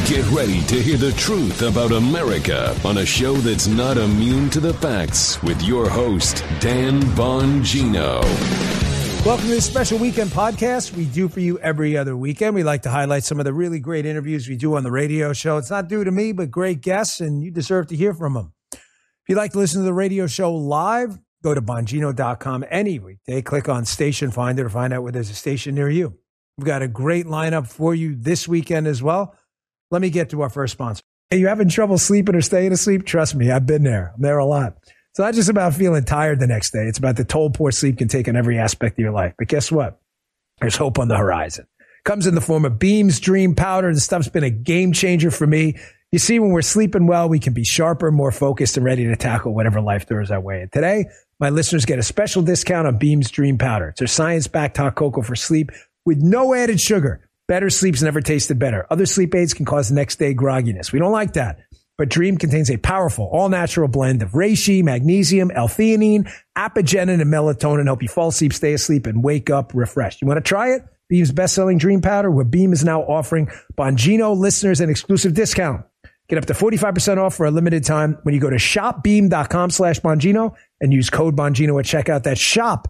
Get ready to hear the truth about America on a show that's not immune to the facts with your host, Dan Bongino. Welcome to this special weekend podcast we do for you every other weekend. We like to highlight some of the really great interviews we do on the radio show. It's not due to me, but great guests, and you deserve to hear from them. If you'd like to listen to the radio show live, go to Bongino.com any weekday. Click on Station Finder to find out where there's a station near you. We've got a great lineup for you this weekend as well. Let me get to our first sponsor. Hey, you having trouble sleeping or staying asleep? Trust me, I've been there. I'm there a lot. It's not just about feeling tired the next day. It's about the toll poor sleep can take on every aspect of your life. But guess what? There's hope on the horizon. Comes in the form of Beam's Dream Powder. This stuff's been a game changer for me. You see, when we're sleeping well, we can be sharper, more focused, and ready to tackle whatever life throws our way. And today, my listeners get a special discount on Beam's Dream Powder. It's their science-backed hot cocoa for sleep with no added sugar. Better sleep's never tasted better. Other sleep aids can cause next day grogginess. We don't like that. But Dream contains a powerful, all-natural blend of reishi, magnesium, L-theanine, apigenin, and melatonin to help you fall asleep, stay asleep, and wake up refreshed. You want to try it? Beam's best-selling Dream Powder, where Beam is now offering Bongino listeners an exclusive discount. Get up to 45% off for a limited time when you go to shopbeam.com/Bongino and use code Bongino at checkout. That's shop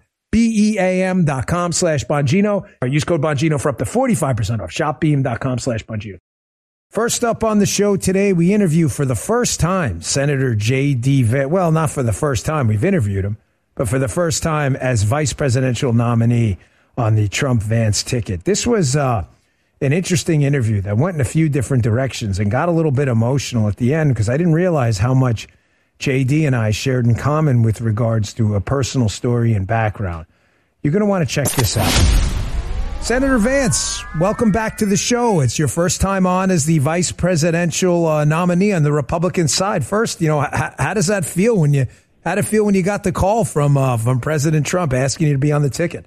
BEAM.com/Bongino, or use code Bongino for up to 45% off. ShopBeam.com/Bongino. First up on the show today, we interview for the first time Senator J.D. Vance. Well, not for the first time. We've interviewed him, but for the first time as vice presidential nominee on the Trump-Vance ticket. This was an interesting interview that went in a few different directions and got a little bit emotional at the end because I didn't realize how much JD and I shared in common with regards to a personal story and background. You're going to want to check this out. Senator Vance, welcome back to the show. It's your first time on as the vice presidential nominee on the Republican side. First, how does that feel when you got the call from President Trump asking you to be on the ticket?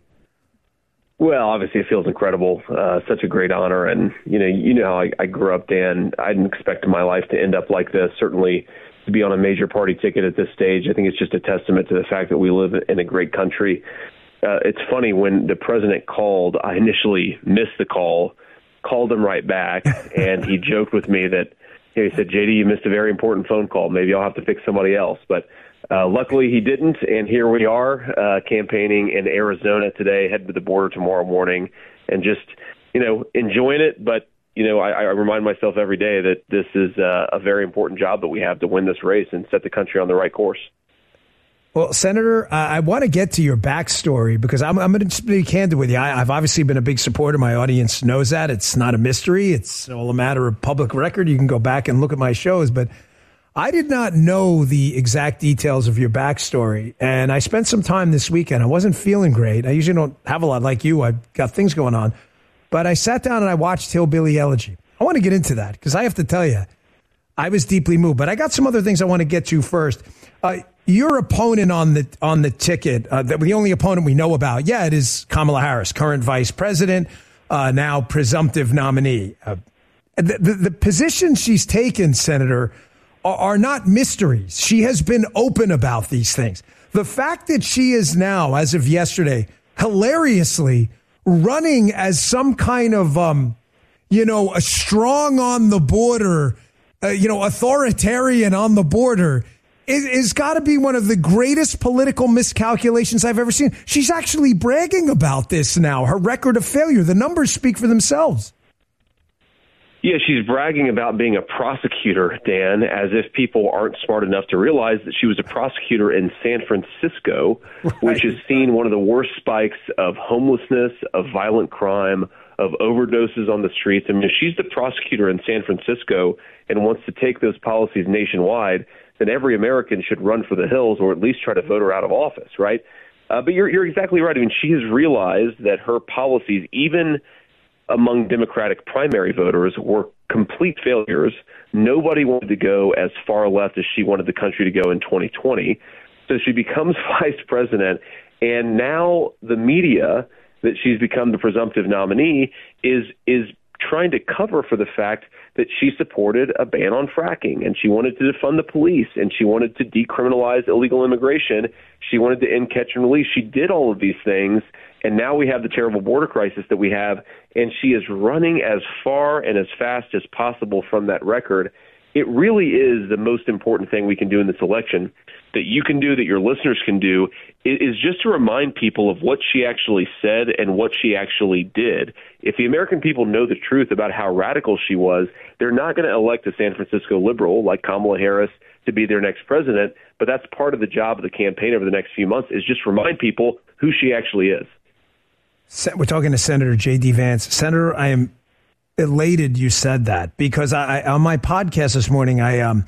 Well, obviously it feels incredible. Such a great honor. And, you know how I grew up, Dan. I didn't expect my life to end up like this. Certainly to be on a major party ticket at this stage, I think it's just a testament to the fact that we live in a great country. It's funny, when the president called, I initially missed the call, called him right back, and he joked with me that, he said, JD, you missed a very important phone call. Maybe I'll have to pick somebody else. But luckily he didn't, and here we are campaigning in Arizona today, heading to the border tomorrow morning, and just, enjoying it. But I remind myself every day that this is a very important job that we have to win this race and set the country on the right course. Well, Senator, I want to get to your backstory because I'm going to just be candid with you. I've obviously been a big supporter. My audience knows that. It's not a mystery. It's all a matter of public record. You can go back and look at my shows. But I did not know the exact details of your backstory. And I spent some time this weekend. I wasn't feeling great. I usually don't have a lot like you. I've got things going on. But I sat down and I watched Hillbilly Elegy. I want to get into that because I have to tell you, I was deeply moved. But I got some other things I want to get to first. Your opponent on the ticket, the only opponent we know about yet is Kamala Harris, current vice president, now presumptive nominee. The positions she's taken, Senator, are not mysteries. She has been open about these things. The fact that she is now, as of yesterday, hilariously running as some kind of, a strong on the border, authoritarian on the border, is got to be one of the greatest political miscalculations I've ever seen. She's actually bragging about this now, her record of failure. The numbers speak for themselves. Yeah, she's bragging about being a prosecutor, Dan, as if people aren't smart enough to realize that she was a prosecutor in San Francisco, right, which has seen one of the worst spikes of homelessness, of violent crime, of overdoses on the streets. I mean, if she's the prosecutor in San Francisco and wants to take those policies nationwide, then every American should run for the hills or at least try to vote her out of office, right? But you're exactly right. I mean, she has realized that her policies, even among Democratic primary voters, were complete failures. Nobody wanted to go as far left as she wanted the country to go in 2020. So she becomes vice president, and now the media that she's become the presumptive nominee is trying to cover for the fact that she supported a ban on fracking, and she wanted to defund the police, and she wanted to decriminalize illegal immigration. She wanted to end catch and release. She did all of these things, And now we have the terrible border crisis that we have, and she is running as far and as fast as possible from that record. It really is the most important thing we can do in this election, that you can do, that your listeners can do, is just to remind people of what she actually said and what she actually did. If the American people know the truth about how radical she was, they're not going to elect a San Francisco liberal like Kamala Harris to be their next president, but that's part of the job of the campaign over the next few months, is just remind people who she actually is. We're talking to Senator J.D. Vance. Senator, I am elated you said that, because I on my podcast this morning, a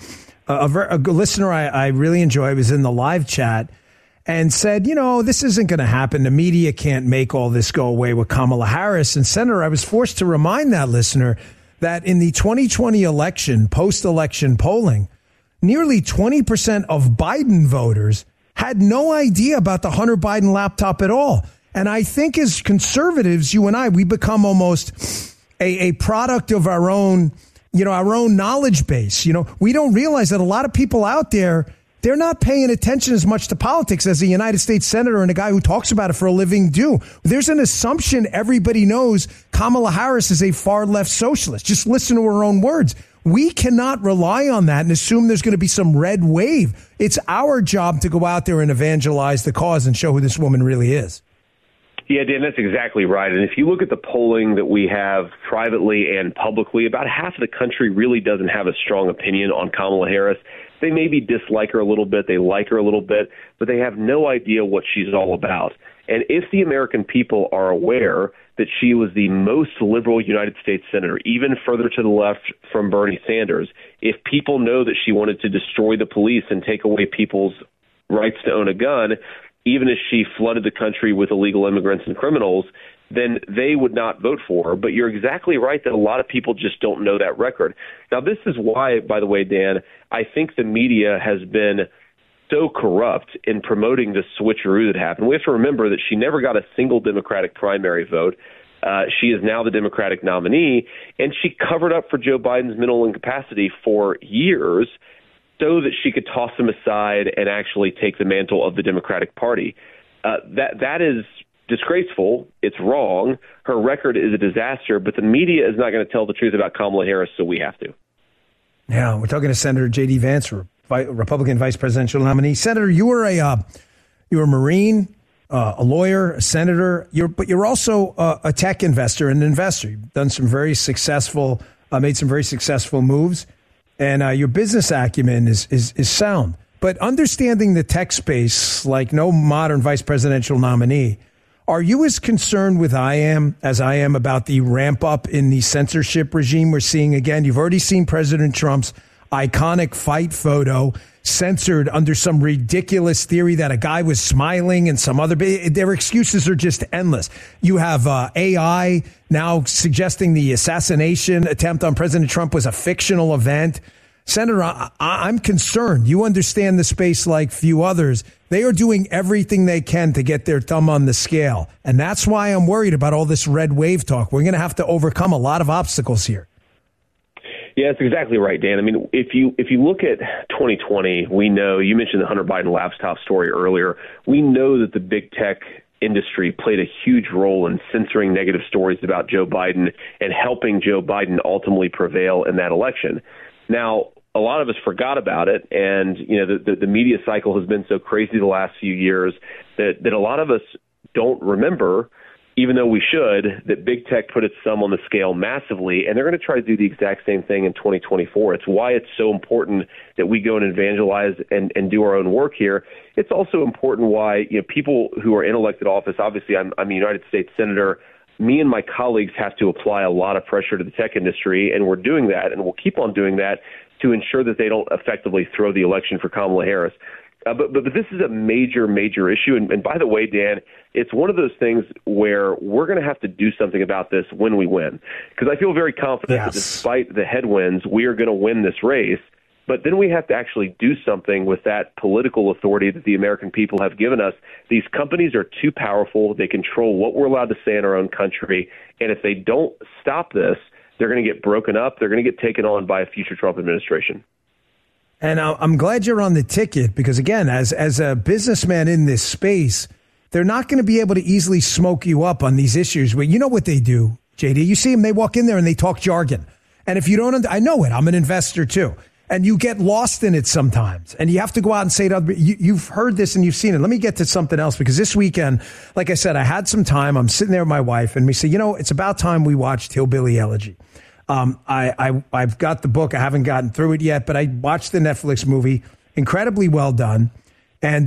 listener I really enjoy was in the live chat and said, this isn't going to happen. The media can't make all this go away with Kamala Harris. And Senator, I was forced to remind that listener that in the 2020 election, post-election polling, nearly 20% of Biden voters had no idea about the Hunter Biden laptop at all. And I think as conservatives, you and I, we become almost a product of our own, our own knowledge base. We don't realize that a lot of people out there, they're not paying attention as much to politics as a United States senator and a guy who talks about it for a living do. There's an assumption everybody knows Kamala Harris is a far left socialist. Just listen to her own words. We cannot rely on that and assume there's going to be some red wave. It's our job to go out there and evangelize the cause and show who this woman really is. Yeah, Dan, that's exactly right. And if you look at the polling that we have privately and publicly, about half of the country really doesn't have a strong opinion on Kamala Harris. They maybe dislike her a little bit, they like her a little bit, but they have no idea what she's all about. And if the American people are aware that she was the most liberal United States senator, even further to the left from Bernie Sanders, if people know that she wanted to destroy the police and take away people's rights to own a gun, even as she flooded the country with illegal immigrants and criminals, then they would not vote for her. But you're exactly right that a lot of people just don't know that record. Now, this is why, by the way, Dan, I think the media has been so corrupt in promoting the switcheroo that happened. We have to remember that she never got a single Democratic primary vote. She is now the Democratic nominee, and she covered up for Joe Biden's mental incapacity for years so that she could toss him aside and actually take the mantle of the Democratic Party. That is disgraceful. It's wrong. Her record is a disaster, but the media is not going to tell the truth about Kamala Harris, so we have to. Yeah, we're talking to Senator J.D. Vance, Republican vice presidential nominee. Senator, you were a Marine, a lawyer, a senator, but you're also a tech investor and an investor. You've done some very successful, made some very successful moves. And your business acumen is sound. But understanding the tech space like no modern vice presidential nominee, are you as concerned as I am about the ramp up in the censorship regime we're seeing again? You've already seen President Trump's iconic fight photo censored under some ridiculous theory that a guy was smiling and some other. Their excuses are just endless. You have AI now suggesting the assassination attempt on President Trump was a fictional event. Senator, I'm concerned. You understand the space like few others. They are doing everything they can to get their thumb on the scale. And that's why I'm worried about all this red wave talk. We're going to have to overcome a lot of obstacles here. Yeah, that's exactly right, Dan. I mean, if you look at 2020, we know, you mentioned the Hunter Biden laptop story earlier. We know that the big tech industry played a huge role in censoring negative stories about Joe Biden and helping Joe Biden ultimately prevail in that election. Now, a lot of us forgot about it, and the media cycle has been so crazy the last few years that a lot of us don't remember, even though we should, that big tech put its thumb on the scale massively, and they're going to try to do the exact same thing in 2024. It's why it's so important that we go and evangelize and do our own work here. It's also important why people who are in elected office, obviously I'm a United States Senator, me and my colleagues have to apply a lot of pressure to the tech industry, and we're doing that, and we'll keep on doing that to ensure that they don't effectively throw the election for Kamala Harris. But this is a major, major issue. And by the way, Dan, it's one of those things where we're going to have to do something about this when we win. Because I feel very confident that despite the headwinds, we are going to win this race. But then we have to actually do something with that political authority that the American people have given us. These companies are too powerful. They control what we're allowed to say in our own country. And if they don't stop this, they're going to get broken up. They're going to get taken on by a future Trump administration. And I'm glad you're on the ticket because, again, as a businessman in this space, they're not going to be able to easily smoke you up on these issues. But you know what they do, JD? You see them, they walk in there and they talk jargon. And if you don't, I know it. I'm an investor too. And you get lost in it sometimes. And you have to go out and say to other, you've heard this and you've seen it. Let me get to something else, because this weekend, like I said, I had some time. I'm sitting there with my wife and we say, it's about time we watched Hillbilly Elegy. I've got the book. I haven't gotten through it yet, but I watched the Netflix movie. Incredibly well done. And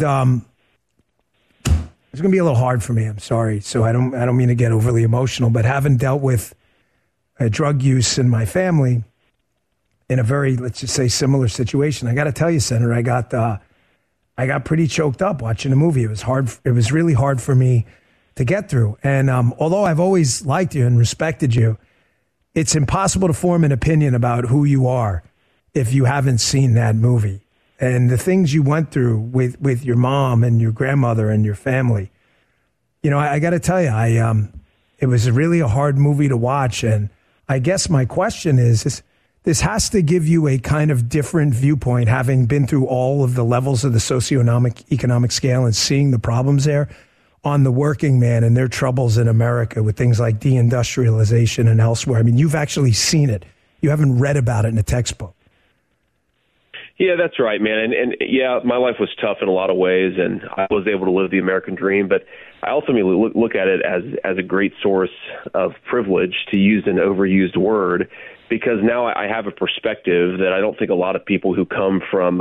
it's going to be a little hard for me. I'm sorry. So I don't mean to get overly emotional, but having dealt with drug use in my family in a very, let's just say, similar situation, I got to tell you, Senator, I got pretty choked up watching the movie. It was hard. It was really hard for me to get through. And although I've always liked you and respected you, it's impossible to form an opinion about who you are if you haven't seen that movie. And the things you went through with your mom and your grandmother and your family, I got to tell you, it was really a hard movie to watch. And I guess my question is, this has to give you a kind of different viewpoint, having been through all of the levels of the socioeconomic scale and seeing the problems there, on the working man and their troubles in America with things like deindustrialization and elsewhere. I mean, you've actually seen it. You haven't read about it in a textbook. Yeah, that's right, man. And yeah, my life was tough in a lot of ways, and I was able to live the American dream. But I ultimately look at it as a great source of privilege, to use an overused word, because now I have a perspective that I don't think a lot of people who come from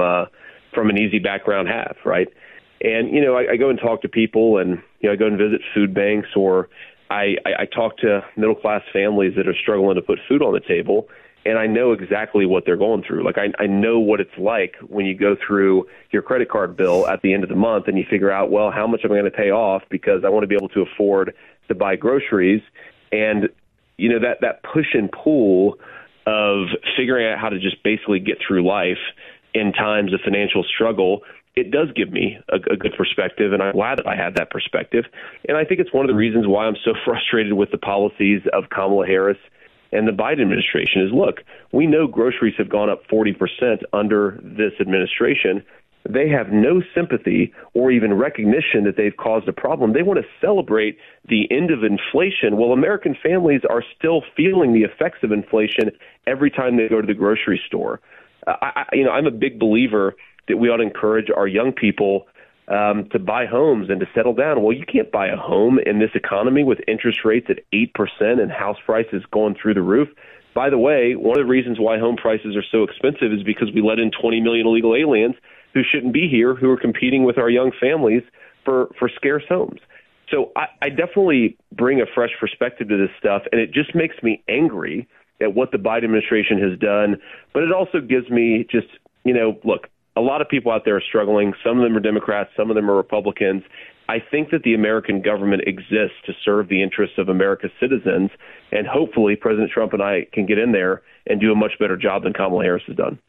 an easy background have, right? And, I go and talk to people, and, I go and visit food banks, or I talk to middle-class families that are struggling to put food on the table, and I know exactly what they're going through. Like, I know what it's like when you go through your credit card bill at the end of the month and you figure out, well, how much am I going to pay off, because I want to be able to afford to buy groceries. And, that push and pull of figuring out how to just basically get through life in times of financial struggle, it does give me a good perspective, and I'm glad that I had that perspective. And I think it's one of the reasons why I'm so frustrated with the policies of Kamala Harris and the Biden administration is, look, we know groceries have gone up 40% under this administration. They have no sympathy or even recognition that they've caused a problem. They want to celebrate the end of inflation. Well, American families are still feeling the effects of inflation every time they go to the grocery store. I'm a big believer that we ought to encourage our young people to buy homes and to settle down. Well, you can't buy a home in this economy with interest rates at 8% and house prices going through the roof. By the way, one of the reasons why home prices are so expensive is because we let in 20 million illegal aliens who shouldn't be here, who are competing with our young families for scarce homes. So I definitely bring a fresh perspective to this stuff, and it just makes me angry at what the Biden administration has done. But it also gives me just, look, a lot of people out there are struggling. Some of them are Democrats. Some of them are Republicans. I think that the American government exists to serve the interests of America's citizens. And hopefully President Trump and I can get in there and do a much better job than Kamala Harris has done.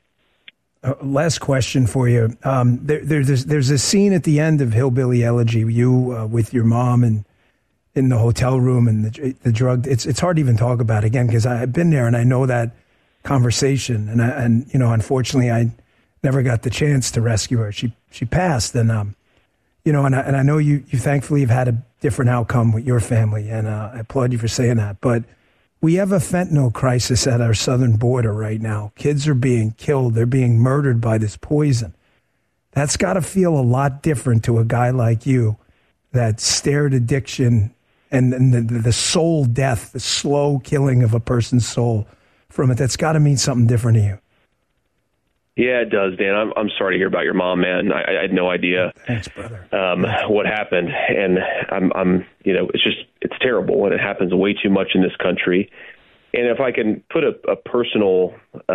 Last question for you. There's a scene at the end of Hillbilly Elegy, you with your mom and in the hotel room and the drug. It's hard to even talk about it again, because I've been there and I know that conversation. And unfortunately, I never got the chance to rescue her. She passed, and and I know you thankfully have had a different outcome with your family, and I applaud you for saying that. But we have a fentanyl crisis at our southern border right now. Kids are being killed; they're being murdered by this poison. That's got to feel a lot different to a guy like you that stared addiction and the soul death, the slow killing of a person's soul from it. That's got to mean something different to you. Yeah, it does, Dan. I'm sorry to hear about your mom, man. I had no idea. Thanks, brother. What happened, and it's terrible, and it happens way too much in this country. And if I can put a personal,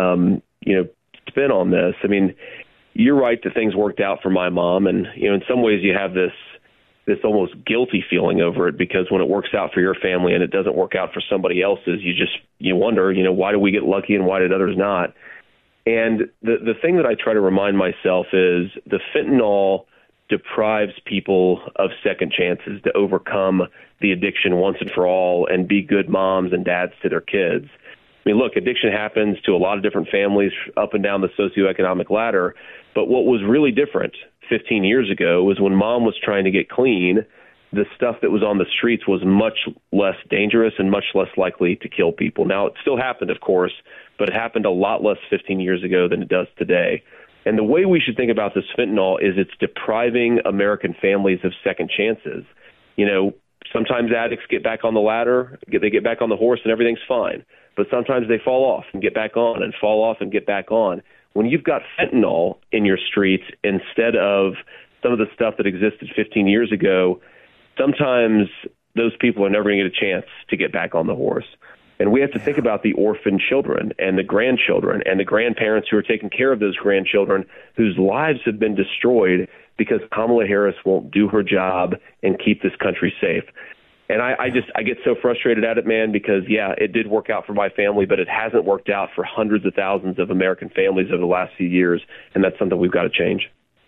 spin on this, I mean, you're right that things worked out for my mom, and in some ways you have this almost guilty feeling over it, because when it works out for your family and it doesn't work out for somebody else's, you wonder, why do we get lucky and why did others not? And the thing that I try to remind myself is the fentanyl deprives people of second chances to overcome the addiction once and for all and be good moms and dads to their kids. I mean, look, addiction happens to a lot of different families up and down the socioeconomic ladder. But what was really different 15 years ago was when mom was trying to get clean, the stuff that was on the streets was much less dangerous and much less likely to kill people. Now, it still happened, of course, but it happened a lot less 15 years ago than it does today. And the way we should think about this fentanyl is it's depriving American families of second chances. You know, sometimes addicts get back on the ladder, they get back on the horse, and everything's fine. But sometimes they fall off and get back on and fall off and get back on. When you've got fentanyl in your streets instead of some of the stuff that existed 15 years ago, sometimes those people are never going to get a chance to get back on the horse. And we have to think about the orphan children and the grandchildren and the grandparents who are taking care of those grandchildren whose lives have been destroyed because Kamala Harris won't do her job and keep this country safe. And I get so frustrated at it, man, because, yeah, it did work out for my family, but it hasn't worked out for hundreds of thousands of American families over the last few years, and that's something we've got to change.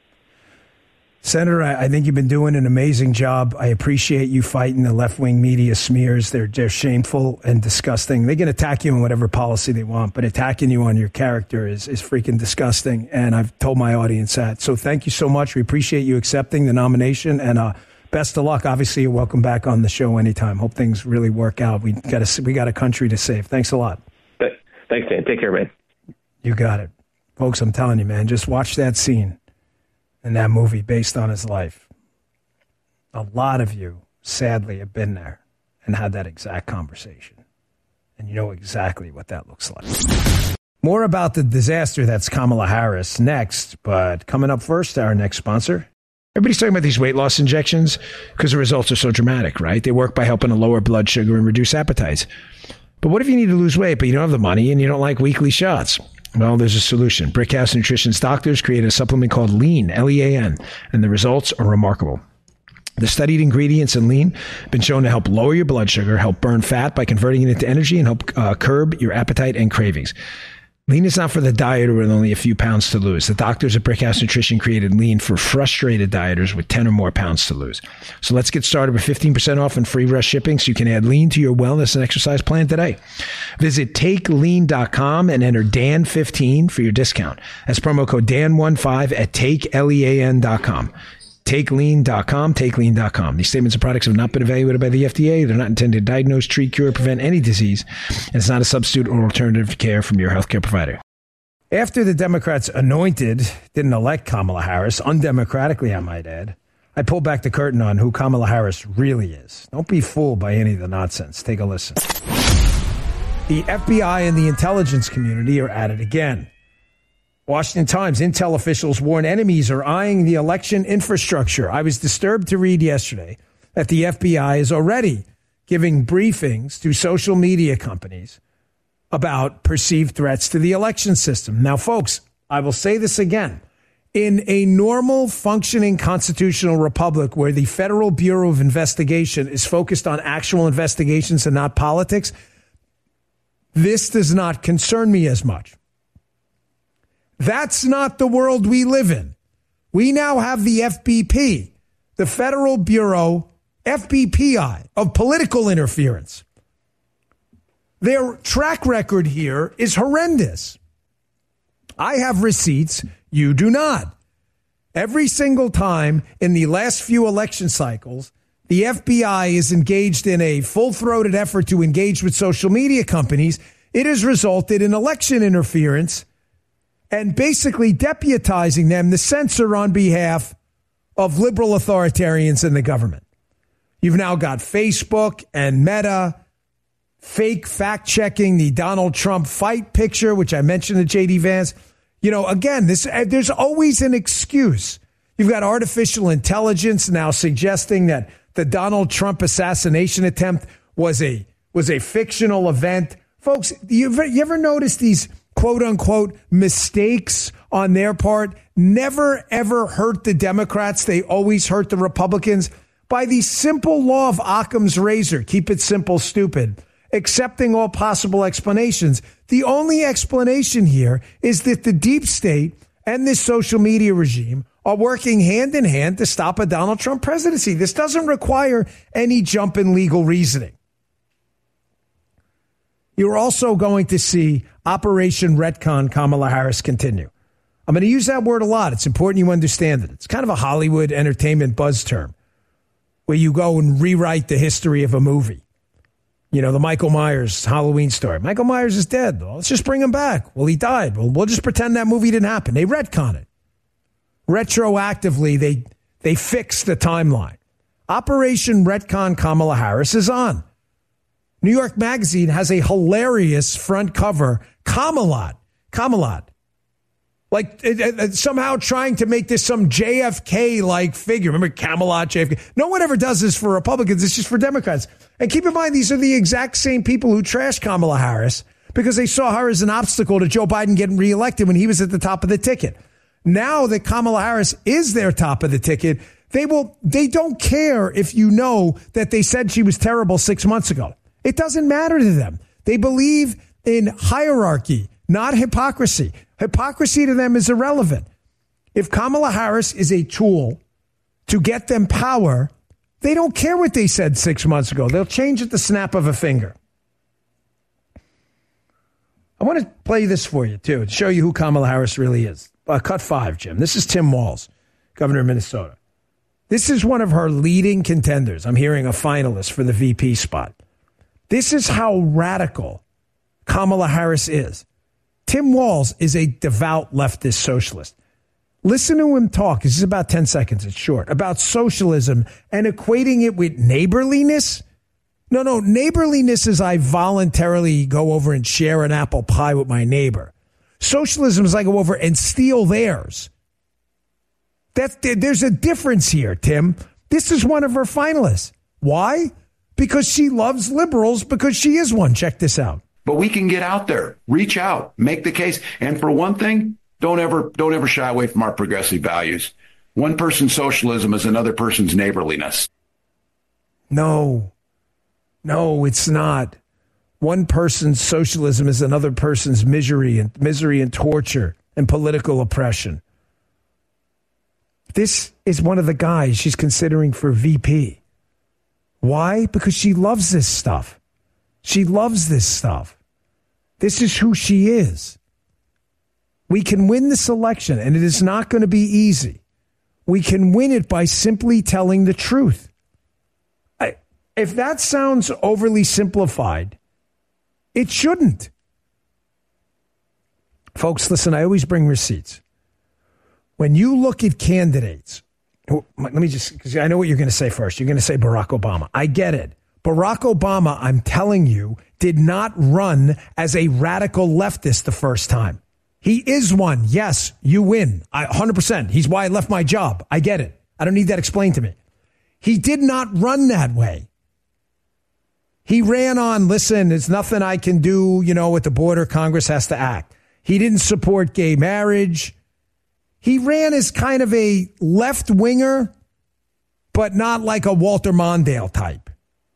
Senator, I think you've been doing an amazing job. I appreciate you fighting the left-wing media smears. They're shameful and disgusting. They can attack you on whatever policy they want, but attacking you on your character is freaking disgusting, and I've told my audience that. So thank you so much. We appreciate you accepting the nomination, and best of luck. Obviously, you're welcome back on the show anytime. Hope things really work out. We got a country to save. Thanks a lot. Thanks, Dan. Take care, man. You got it. Folks, I'm telling you, man, just watch that scene in that movie based on his life. A lot of you, sadly, have been there and had that exact conversation. And you know exactly what that looks like. More about the disaster that's Kamala Harris next, but coming up first, our next sponsor. Everybody's talking about these weight loss injections because the results are so dramatic, right? They work by helping to lower blood sugar and reduce appetites. But what if you need to lose weight, but you don't have the money and you don't like weekly shots? Well, there's a solution. Brickhouse Nutrition's doctors created a supplement called Lean, L-E-A-N, and the results are remarkable. The studied ingredients in Lean have been shown to help lower your blood sugar, help burn fat by converting it into energy, and help curb your appetite and cravings. Lean is not for the dieter with only a few pounds to lose. The doctors at Brickhouse Nutrition created Lean for frustrated dieters with 10 or more pounds to lose. So let's get started with 15% off and free rush shipping so you can add Lean to your wellness and exercise plan today. Visit TakeLean.com and enter Dan15 for your discount. That's promo code Dan15 at TakeLean.com. TakeLean.com, TakeLean.com. These statements and products have not been evaluated by the FDA. They're not intended to diagnose, treat, cure, or prevent any disease. And it's not a substitute or alternative care from your healthcare provider. After the Democrats didn't elect Kamala Harris, undemocratically, I might add, I pulled back the curtain on who Kamala Harris really is. Don't be fooled by any of the nonsense. Take a listen. The FBI and the intelligence community are at it again. Washington Times, intel officials warn enemies are eyeing the election infrastructure. I was disturbed to read yesterday that the FBI is already giving briefings to social media companies about perceived threats to the election system. Now, folks, I will say this again. In a normal functioning constitutional republic where the Federal Bureau of Investigation is focused on actual investigations and not politics, this does not concern me as much. That's not the world we live in. We now have the FBP, the Federal Bureau, FBPI, of political interference. Their track record here is horrendous. I have receipts. You do not. Every single time in the last few election cycles, the FBI is engaged in a full-throated effort to engage with social media companies. It has resulted in election interference and basically deputizing them to censor on behalf of liberal authoritarians in the government. You've now got Facebook and Meta fake fact-checking the Donald Trump fight picture, which I mentioned to J.D. Vance. You know, again, there's always an excuse. You've got artificial intelligence now suggesting that the Donald Trump assassination attempt was a fictional event. Folks, you ever notice these quote-unquote mistakes on their part never, ever hurt the Democrats? They always hurt the Republicans. By the simple law of Occam's razor, keep it simple, stupid, accepting all possible explanations. The only explanation here is that the deep state and this social media regime are working hand in hand to stop a Donald Trump presidency. This doesn't require any jump in legal reasoning. You're also going to see Operation Retcon Kamala Harris continue. I'm going to use that word a lot. It's important you understand it. It's kind of a Hollywood entertainment buzz term. where you go and rewrite the history of a movie. You know, the Michael Myers Halloween story. Michael Myers is dead. Well, let's just bring him back. Well, he died. Well, we'll just pretend that movie didn't happen. They retcon it. Retroactively, they fix the timeline. Operation Retcon Kamala Harris is on. New York Magazine has a hilarious front cover, Camelot. Like somehow trying to make this some JFK-like figure. Remember Camelot, JFK? No one ever does this for Republicans. It's just for Democrats. And keep in mind, these are the exact same people who trashed Kamala Harris because they saw her as an obstacle to Joe Biden getting reelected when he was at the top of the ticket. Now that Kamala Harris is their top of the ticket, they don't care if you know that they said she was terrible 6 months ago. It doesn't matter to them. They believe in hierarchy, not hypocrisy. Hypocrisy to them is irrelevant. If Kamala Harris is a tool to get them power, they don't care what they said 6 months ago. They'll change at the snap of a finger. I want to play this for you, too, to show you who Kamala Harris really is. Cut 5, Jim. This is Tim Walz, governor of Minnesota. This is one of her leading contenders. I'm hearing a finalist for the VP spot. This is how radical Kamala Harris is. Tim Walz is a devout leftist socialist. Listen to him talk. This is about 10 seconds. It's short. About socialism and equating it with neighborliness. No. Neighborliness is I voluntarily go over and share an apple pie with my neighbor. Socialism is I go over and steal theirs. There's a difference here, Tim. This is one of her finalists. Why? Because she loves liberals, because she is one. Check this out. But we can get out there, reach out, make the case. And for one thing, don't ever shy away from our progressive values. One person's socialism is another person's neighborliness. No, it's not. One person's socialism is another person's misery and torture and political oppression. This is one of the guys she's considering for VP. Why? Because she loves this stuff. She loves this stuff. This is who she is. We can win this election, and it is not going to be easy. We can win it by simply telling the truth. If that sounds overly simplified, it shouldn't. Folks, listen, I always bring receipts. When you look at candidates, let me just, because I know what you're going to say first. You're going to say Barack Obama. I get it. Barack Obama, I'm telling you, did not run as a radical leftist the first time. He is one. Yes, you win. 100%. He's why I left my job. I get it. I don't need that explained to me. He did not run that way. He ran on, listen, there's nothing I can do, at the border, Congress has to act. He didn't support gay marriage. He ran as kind of a left winger, but not like a Walter Mondale type.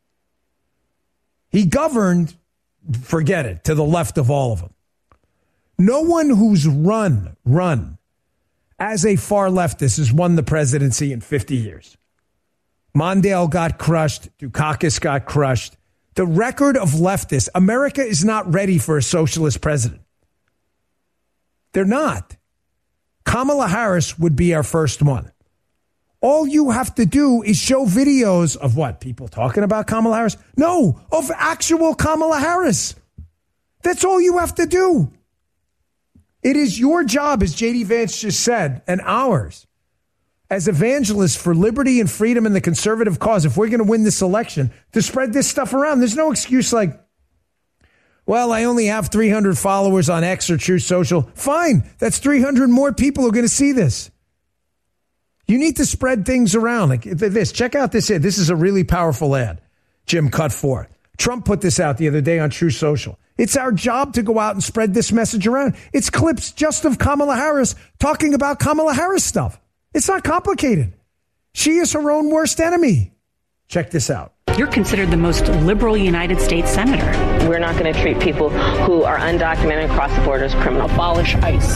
He governed, forget it, to the left of all of them. No one who's run as a far leftist has won the presidency in 50 years. Mondale got crushed. Dukakis got crushed. The record of leftists, America is not ready for a socialist president. They're not. Kamala Harris would be our first one. All you have to do is show videos of what? People talking about Kamala Harris? No, of actual Kamala Harris. That's all you have to do. It is your job, as J.D. Vance just said, and ours, as evangelists for liberty and freedom and the conservative cause, if we're going to win this election, to spread this stuff around. There's no excuse like, well, I only have 300 followers on X or Truth Social. Fine. That's 300 more people who are going to see this. You need to spread things around like this. Check out this ad. This is a really powerful ad. Jim, cut 4. Trump put this out the other day on Truth Social. It's our job to go out and spread this message around. It's clips just of Kamala Harris talking about Kamala Harris stuff. It's not complicated. She is her own worst enemy. Check this out. You're considered the most liberal United States senator. We're not going to treat people who are undocumented across the border as criminal. Abolish ICE.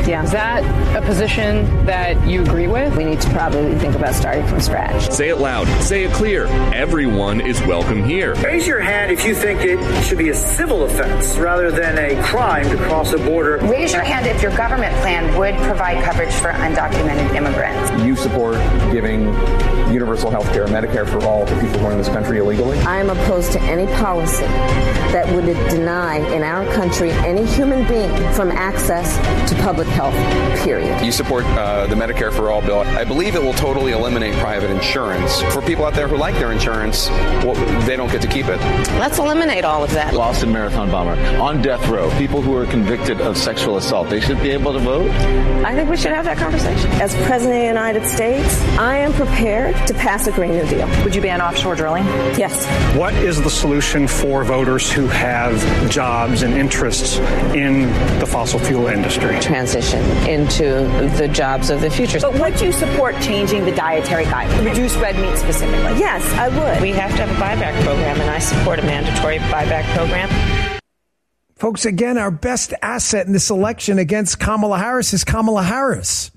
Yeah. Is that a position that you agree with? We need to probably think about starting from scratch. Say it loud. Say it clear. Everyone is welcome here. Raise your hand if you think it should be a civil offense rather than a crime to cross a border. Raise your hand if your government plan would provide coverage for undocumented immigrants. You support giving universal health care, Medicare for all to people who are in this country illegally? I am opposed to any policy that would deny in our country any human being from access to public health, period. You support the Medicare for all bill. I believe it will totally eliminate private insurance. For people out there who like their insurance, well, they don't get to keep it. Let's eliminate all of that. Boston Marathon bomber on death row, people who are convicted of sexual assault, they should be able to vote? I think we should have that conversation. As President of the United States, I am prepared to pass a Green New Deal. Would you ban offshore drilling? Yes. What is the solution for voters who have jobs and interests in the fossil fuel industry? Transition into the jobs of the future. But would you support changing the dietary guidelines? Reduce red meat specifically? Yes, I would. We have to have a buyback program, and I support a mandatory buyback program. Folks, again, our best asset in this election against Kamala Harris is Kamala Harris.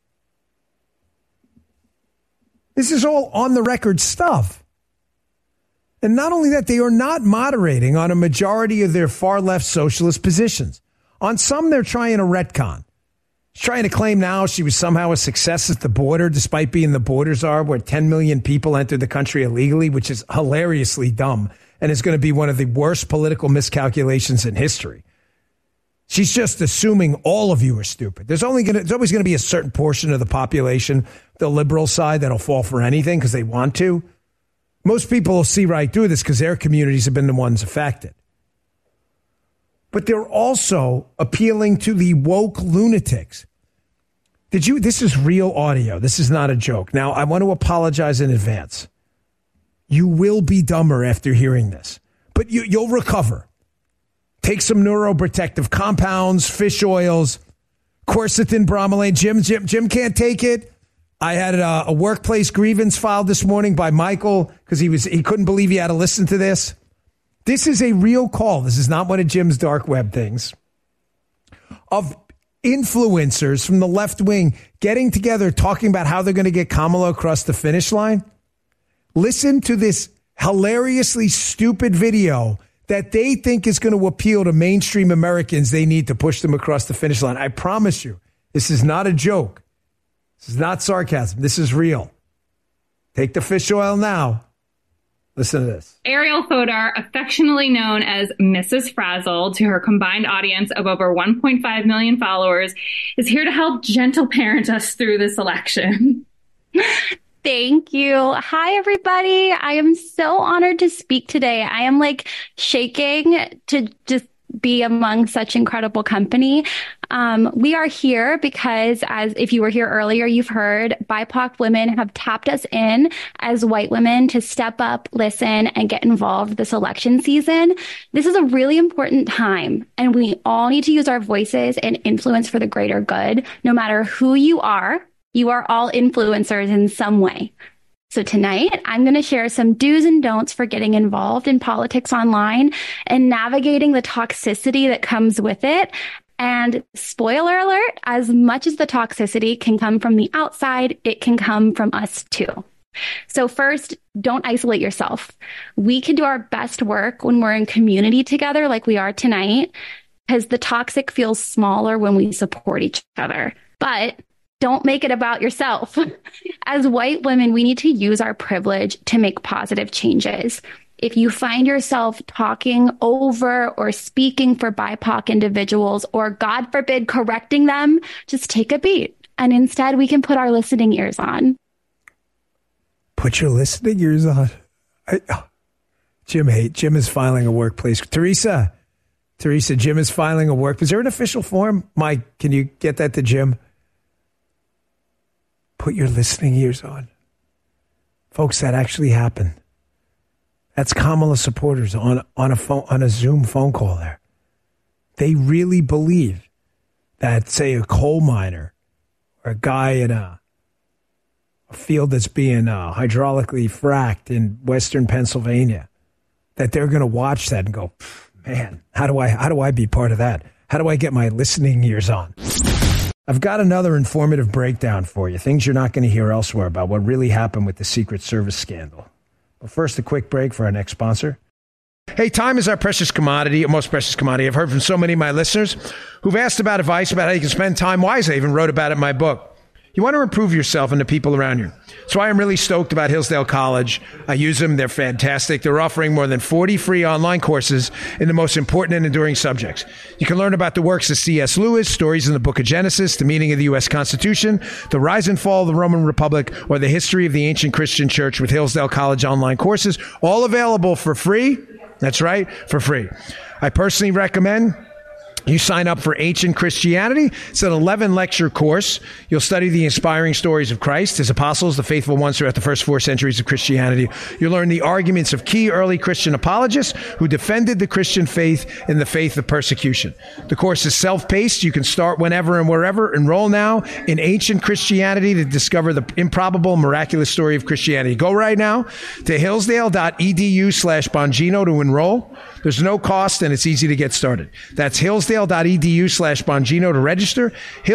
This is all on-the-record stuff. And not only that, they are not moderating on a majority of their far-left socialist positions. On some, they're trying to retcon. She's trying to claim now she was somehow a success at the border, despite being the border czar, where 10 million people entered the country illegally, which is hilariously dumb and is going to be one of the worst political miscalculations in history. She's just assuming all of you are stupid. There's always going to be a certain portion of the population, the liberal side, that'll fall for anything because they want to. Most people will see right through this because their communities have been the ones affected. But they're also appealing to the woke lunatics. This is real audio. This is not a joke. Now, I want to apologize in advance. You will be dumber after hearing this, but you'll recover. Take some neuroprotective compounds, fish oils, quercetin, bromelain. Jim can't take it. I had a workplace grievance filed this morning by Michael because he couldn't believe he had to listen to this. This is a real call. This is not one of Jim's dark web things. Of influencers from the left wing getting together, talking about how they're going to get Kamala across the finish line. Listen to this hilariously stupid video that they think is going to appeal to mainstream Americans. They need to push them across the finish line. I promise you, this is not a joke. This is not sarcasm. This is real. Take the fish oil now. Listen to this. Ariel Fodor, affectionately known as Mrs. Frazzle, to her combined audience of over 1.5 million followers, is here to help gentle parent us through this election. Thank you. Hi, everybody. I am so honored to speak today. I am shaking to just be among such incredible company. We are here because, as if you were here earlier, you've heard BIPOC women have tapped us in as white women to step up, listen, and get involved this election season. This is a really important time, and we all need to use our voices and influence for the greater good. No matter who you are all influencers in some way. So tonight, I'm going to share some do's and don'ts for getting involved in politics online and navigating the toxicity that comes with it. And spoiler alert, as much as the toxicity can come from the outside, it can come from us too. So first, don't isolate yourself. We can do our best work when we're in community together like we are tonight, because the toxic feels smaller when we support each other. But don't make it about yourself. As white women, we need to use our privilege to make positive changes. If you find yourself talking over or speaking for BIPOC individuals, or God forbid, correcting them, just take a beat. And instead, we can put our listening ears on. Put your listening ears on. Jim is filing a workplace. Teresa, Jim is filing a work. Is there an official form? Mike, can you get that to Jim? Put your listening ears on. Folks, that actually happened. That's Kamala supporters on a Zoom phone call there. They really believe that, say, a coal miner or a guy in a field that's being hydraulically fracked in western Pennsylvania, that they're going to watch that and go, man, how do I be part of that? How do I get my listening ears on? I've got another informative breakdown for you, things you're not going to hear elsewhere about what really happened with the Secret Service scandal. But first, a quick break for our next sponsor. Hey, time is our precious commodity, most precious commodity. I've heard from so many of my listeners who've asked about advice about how you can spend time wisely. I even wrote about it in my book. You want to improve yourself and the people around you. That's why I'm really stoked about Hillsdale College. I use them. They're fantastic. They're offering more than 40 free online courses in the most important and enduring subjects. You can learn about the works of C.S. Lewis, stories in the Book of Genesis, the meaning of the U.S. Constitution, the rise and fall of the Roman Republic, or the history of the ancient Christian church with Hillsdale College online courses, all available for free. That's right, for free. I personally recommend you sign up for Ancient Christianity. It's an 11-lecture course. You'll study the inspiring stories of Christ, his apostles, the faithful ones throughout the first 4 centuries of Christianity. You'll learn the arguments of key early Christian apologists who defended the Christian faith in the faith of persecution. The course is self-paced. You can start whenever and wherever. Enroll now in Ancient Christianity to discover the improbable, miraculous story of Christianity. Go right now to hillsdale.edu/Bongino to enroll. There's no cost, and it's easy to get started. That's hillsdale.edu/Bongino to register,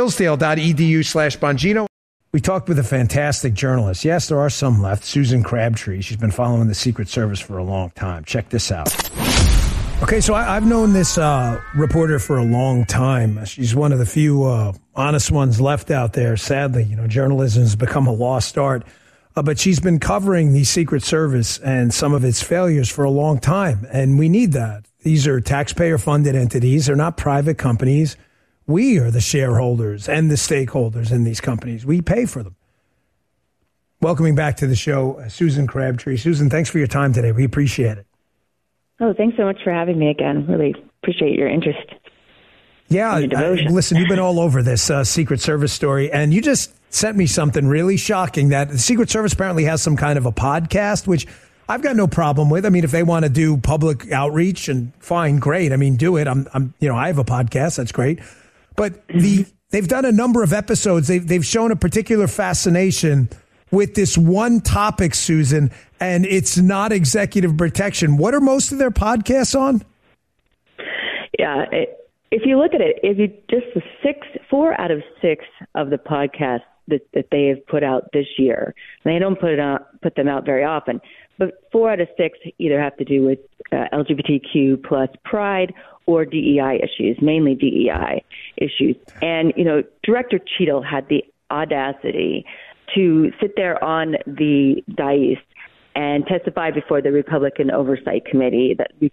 hillsdale.edu/Bongino. We talked with a fantastic journalist. Yes, there are some left. Susan Crabtree. She's been following the Secret Service for a long time. Check this out. Okay, so I've known this reporter for a long time. She's one of the few honest ones left out there. Sadly, journalism has become a lost art. But she's been covering the Secret Service and some of its failures for a long time. And we need that. These are taxpayer-funded entities. They're not private companies. We are the shareholders and the stakeholders in these companies. We pay for them. Welcoming back to the show, Susan Crabtree. Susan, thanks for your time today. We appreciate it. Oh, thanks so much for having me again. Really appreciate your interest. Yeah, listen, you've been all over this Secret Service story, and you just sent me something really shocking that the Secret Service apparently has some kind of a podcast, which I've got no problem with. I mean, if they want to do public outreach, and fine, great. I mean, do it. I have a podcast. That's great. But they've done a number of episodes. They've shown a particular fascination with this one topic, Susan, and it's not executive protection. What are most of their podcasts on? Yeah, if you look at it, if you just 4 out of 6 of the podcasts that they have put out this year, they don't put them out very often, but 4 out of 6 either have to do with LGBTQ plus pride or DEI issues, mainly DEI issues. And Director Cheadle had the audacity to sit there on the dais and testify before the Republican Oversight Committee,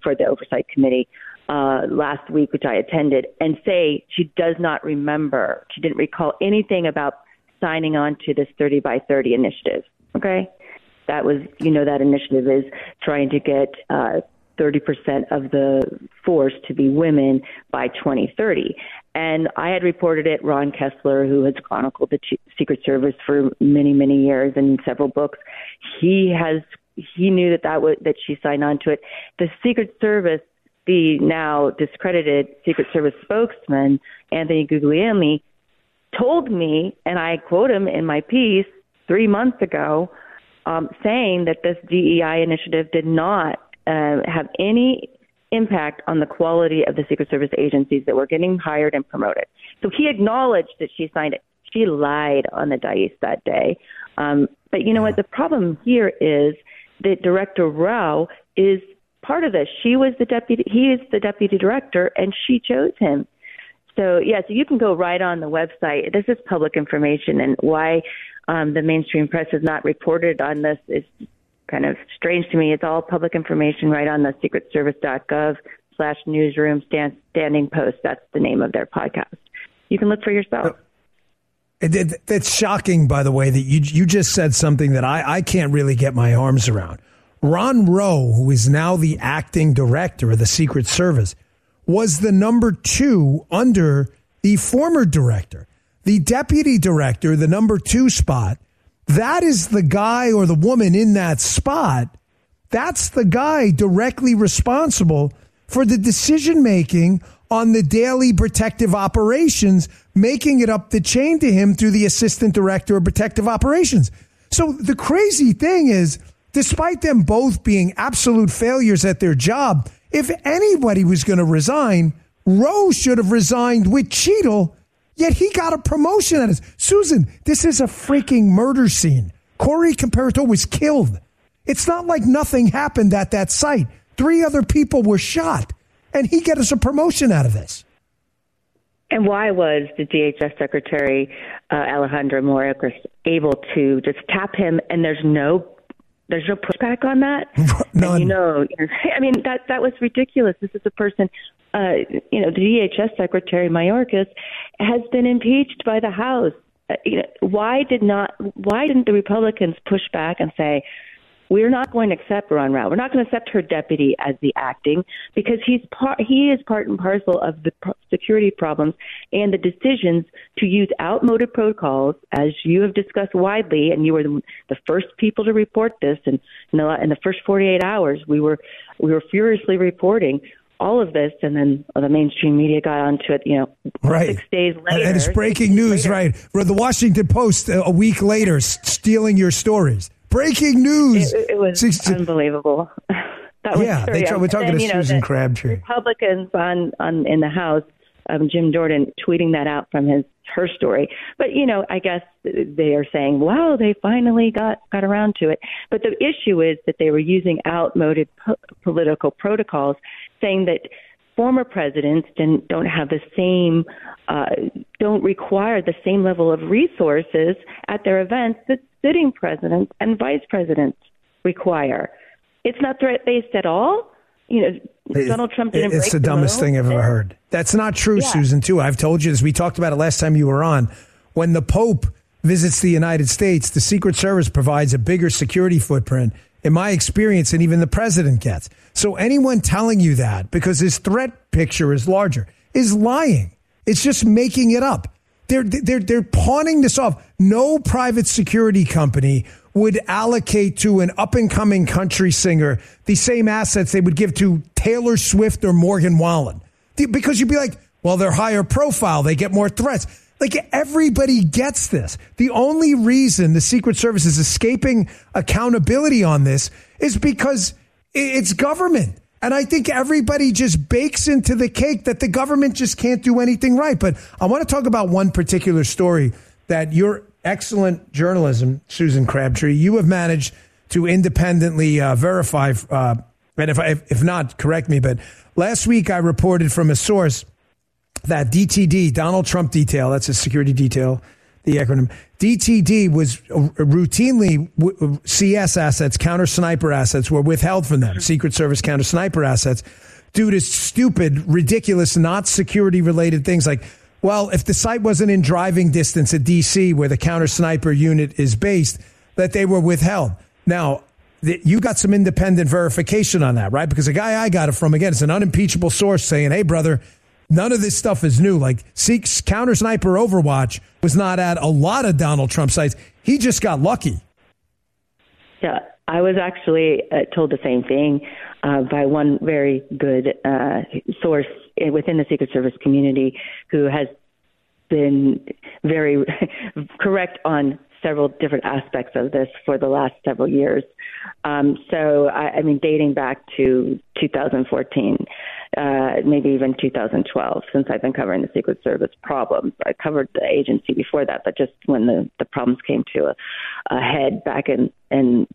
last week, which I attended, and say she does not remember. She didn't recall anything about signing on to this 30 by 30 initiative. Okay. That was, that initiative is trying to get 30% of the force to be women by 2030. And I had reported it. Ron Kessler, who has chronicled the Secret Service for many, many years in several books, he knew that she signed on to it. The Secret Service, the now discredited Secret Service spokesman, Anthony Guglielmi, told me, and I quote him in my piece 3 months ago, saying that this DEI initiative did not have any impact on the quality of the Secret Service agencies that were getting hired and promoted. So he acknowledged that she signed it. She lied on the dais that day. But you know what? The problem here is that Director Rao is part of this. He is the deputy director, and she chose him. So so you can go right on the website. This is public information, and why the mainstream press has not reported on this is kind of strange to me. It's all public information right on the secretservice.gov/newsroom standing post. That's the name of their podcast. You can look for yourself. That's shocking, by the way, that you just said something that I can't really get my arms around. Ron Rowe, who is now the acting director of the Secret Service, was the number 2 under the former director. The deputy director, the number 2 spot, that is the guy or the woman in that spot. That's the guy directly responsible for the decision-making on the daily protective operations, making it up the chain to him through the assistant director of protective operations. So the crazy thing is, despite them both being absolute failures at their job, if anybody was going to resign, Rowe should have resigned with Cheadle Yet he got a promotion out of this. Susan, this is a freaking murder scene. Corey Comparato was killed. It's not like nothing happened at that site. 3 other people were shot, and he got us a promotion out of this. And why was the DHS Secretary Alejandro Mayorkas able to just tap him, and there's no pushback on that? None. And, I mean, that was ridiculous. This is a person, the DHS Secretary Mayorkas has been impeached by the House. Why didn't the Republicans push back and say, we're not going to accept Ron Rao. We're not going to accept her deputy as the acting, because he is part and parcel of the security problems and the decisions to use outmoded protocols, as you have discussed widely, and you were the first people to report this. And in the first 48 hours, we were furiously reporting all of this, and then the mainstream media got onto it, right. 6 days later. And it's breaking news, right? The Washington Post a week later stealing your stories. Breaking news. It was unbelievable. We're talking to Susan Crabtree. Republicans in the House, Jim Jordan tweeting that out from her story. But, I guess they are saying, wow, they finally got around to it. But the issue is that they were using outmoded political protocols, saying that former presidents don't have the same, don't require the same level of resources at their events that sitting presidents and vice presidents require. It's not threat-based at all. Donald Trump didn't break It's the dumbest thing I've ever heard. That's not true, Susan, too. I've told you this. We talked about it last time you were on. When the Pope visits the United States, the Secret Service provides a bigger security footprint, in my experience, than even the president gets. So anyone telling you that, because his threat picture is larger, is lying. It's just making it up. They're pawning this off. No private security company would allocate to an up-and-coming country singer the same assets they would give to Taylor Swift or Morgan Wallen. Because you'd be like, well, they're higher profile. They get more threats. Like, everybody gets this. The only reason the Secret Service is escaping accountability on this is because it's government. And I think everybody just bakes into the cake that the government just can't do anything right. But I want to talk about one particular story that your excellent journalism, Susan Crabtree, you have managed to independently verify. And if not, correct me. But last week I reported from a source that DTD, Donald Trump Detail, that's a security detail, the acronym, DTD was routinely CS assets, counter sniper assets were withheld from them, Secret Service counter sniper assets, due to stupid, ridiculous, not security related things like, well, if the site wasn't in driving distance at D.C. where the counter sniper unit is based, that they were withheld. Now, you got some independent verification on that, right? Because the guy I got it from, again, it's an unimpeachable source saying, hey, brother, none of this stuff is new. Like, counter sniper Overwatch was not at a lot of Donald Trump sites. He just got lucky. Yeah, I was actually told the same thing by one very good source within the Secret Service community who has been very correct on several different aspects of this for the last several years. So, I mean, dating back to 2014, maybe even 2012, since I've been covering the Secret Service problems. I covered the agency before that, but just when the problems came to a head back in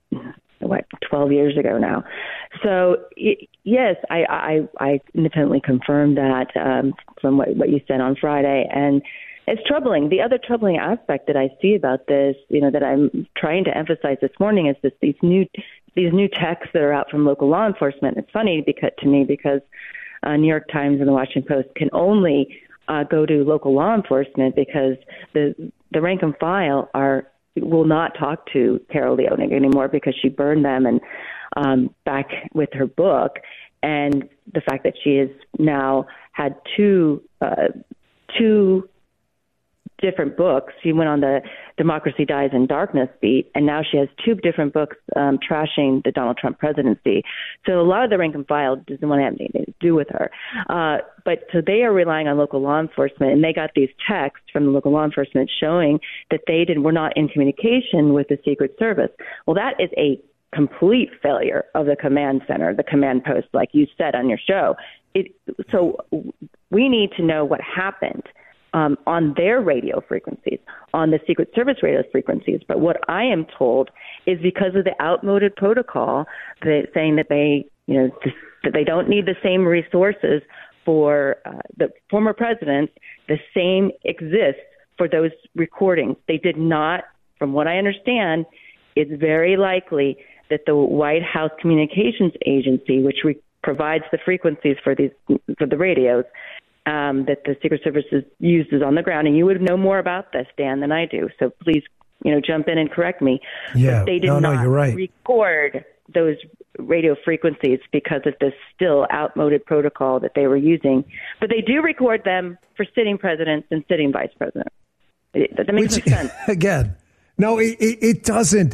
12 years ago now. So, yes, I independently confirmed that from what you said on Friday. And it's troubling. The other troubling aspect that I see about this, that I'm trying to emphasize this morning is these new texts that are out from local law enforcement. It's funny to me because New York Times and the Washington Post can only go to local law enforcement because the rank and file will not talk to Carol Leonig anymore because she burned them and back with her book, and the fact that she has now had two different books. She went on the Democracy Dies in Darkness beat, and now she has two different books trashing the Donald Trump presidency. So a lot of the rank and file doesn't want to have anything to do with her. But so they are relying on local law enforcement, and they got these texts from the local law enforcement showing that were not in communication with the Secret Service. Well, that is a complete failure of the command center, the command post, like you said on your show. So we need to know what happened. on their radio frequencies, on the Secret Service radio frequencies. But what I am told is because of the outmoded protocol, saying that that they don't need the same resources for the former presidents, the same exists for those recordings. They did not, from what I understand, it's very likely that the White House Communications Agency, which provides the frequencies for the radios, that the Secret Service uses on the ground. And you would know more about this, Dan, than I do. So please, jump in and correct me. Yeah, but they did not you're right. record those radio frequencies because of this still outmoded protocol that they were using. But they do record them for sitting presidents and sitting vice presidents. That makes no sense. Again, no, it doesn't.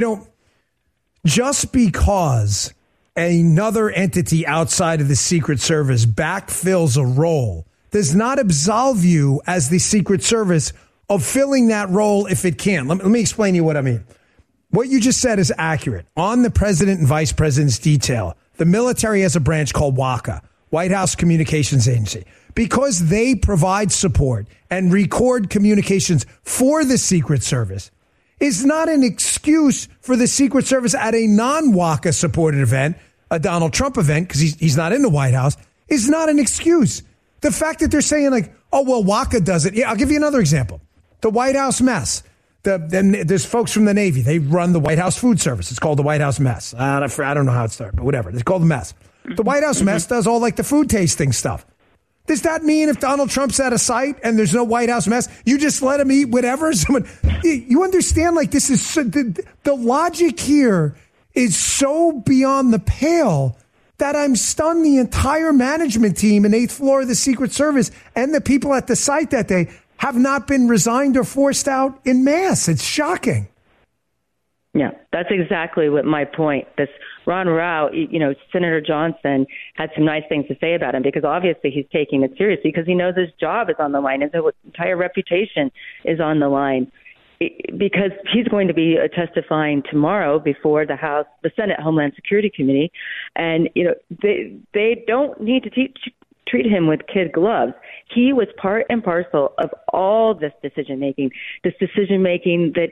Just because another entity outside of the Secret Service backfills a role does not absolve you as the Secret Service of filling that role if it can. Let me explain to you what I mean. What you just said is accurate. On the president and vice president's detail, the military has a branch called WACA, White House Communications Agency, because they provide support and record communications for the Secret Service. Is not an excuse for the Secret Service at a non-WACA supported event, a Donald Trump event, because he's not in the White House, is not an excuse. The fact that they're saying WACA does it. Yeah, I'll give you another example. The White House mess. There's folks from the Navy. They run the White House Food Service. It's called the White House Mess. I don't know how it started, but whatever. It's called the mess. The White House Mess does all the food tasting stuff. Does that mean if Donald Trump's at a site and there's no White House Mess, you just let him eat whatever? You understand, this is the logic here is so beyond the pale that I'm stunned the entire management team in 8th floor of the Secret Service and the people at the site that day have not been resigned or forced out in mass. It's shocking. Yeah, that's exactly what my point. This Ron Rao, Senator Johnson had some nice things to say about him because obviously he's taking it seriously because he knows his job is on the line. His entire reputation is on the line because he's going to be testifying tomorrow before the Senate Homeland Security Committee. And, they don't need to treat him with kid gloves. He was part and parcel of all this decision making that,